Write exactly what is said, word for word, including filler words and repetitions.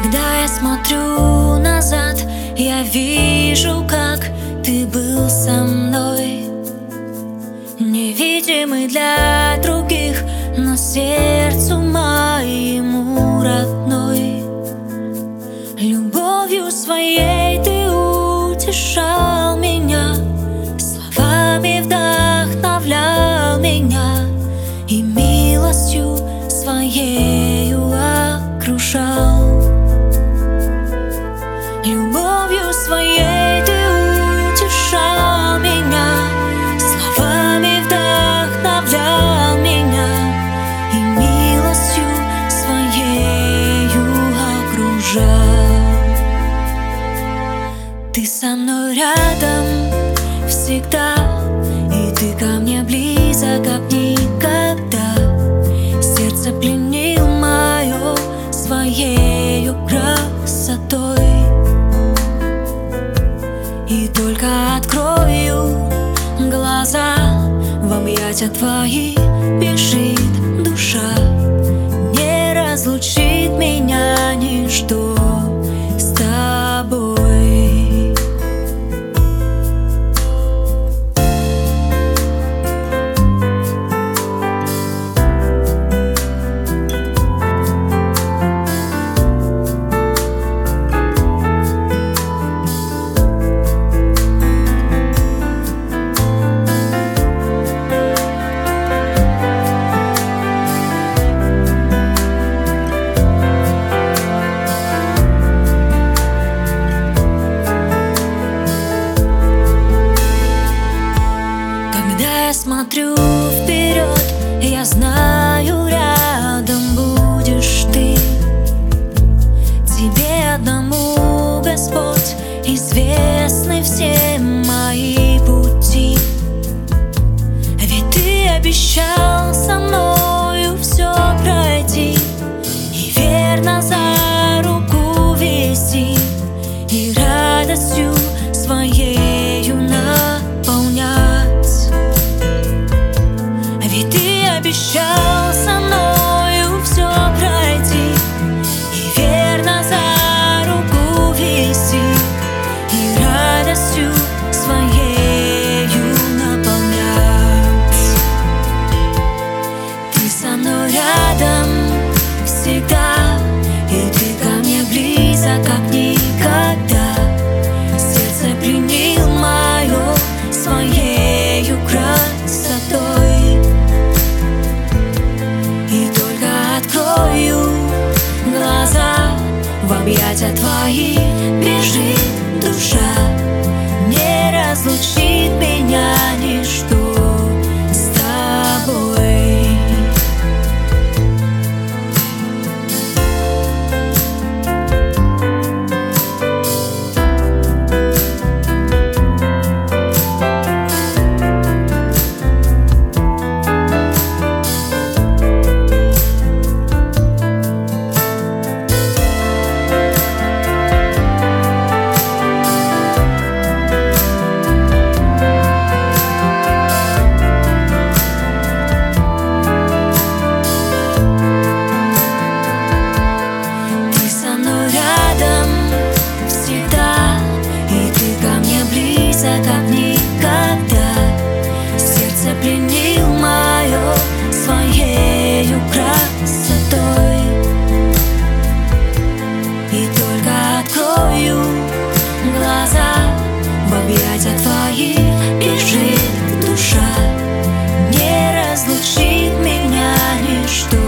Когда я смотрю назад, я вижу, как ты был со мной, невидимый для других, но сердцу моему родной. Любовью своей ты утешал меня, словами вдохновлял меня и милостью своею окружал. Любовью своей ты утешал меня, словами вдохновлял меня и милостью своею окружал. Ты со мной рядом всегда, и ты ко мне близок, как никогда. Сердце пленил мое своею красотой, и только открою глаза, в объятия твои бежит душа. Не разлучит меня ничто с тобой. Я смотрю вперед, я знаю, рядом будешь ты. Тебе одному, Господь, известны все мои пути. Ведь ты обещал со мною все пройти и верно за руку вести, и радостью своею наполнять. Ведь ты обещал со мною все пройти и верно за руку вести, и радостью своею наполнять. Ты со мной рядом всегда, и ты ко мне близок, как никогда. Сердце пленил мое своею красотой, и только открою глаза, в объятия твои бежит душа. Не разлучит меня ничто с тобой. Как никогда. Сердце пленил мое своею красотой, и только открою глаза, в объятия твои бежит душа. Не разлучит меня ничто